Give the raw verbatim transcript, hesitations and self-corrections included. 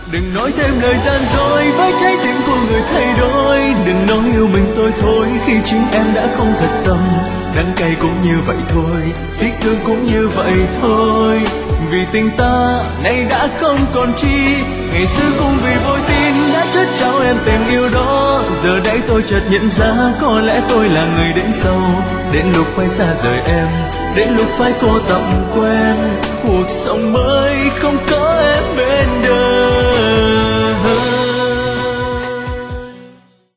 Đừng nói thêm lời gian dối với trái tim của người thay đổi. Đừng nói yêu mình tôi thôi khi chính em đã không thật tâm. Đắng cay cũng như vậy thôi, tiếc thương cũng như vậy thôi. Vì tình ta nay đã không còn chi, ngày xưa cũng vì vội tin đã chất trao em tình yêu đó. Giờ đây tôi chợt nhận ra có lẽ tôi là người đến sau. Đến lúc phải xa rời em, đến lúc phải cô tập quen cuộc sống mới không có em bên đời.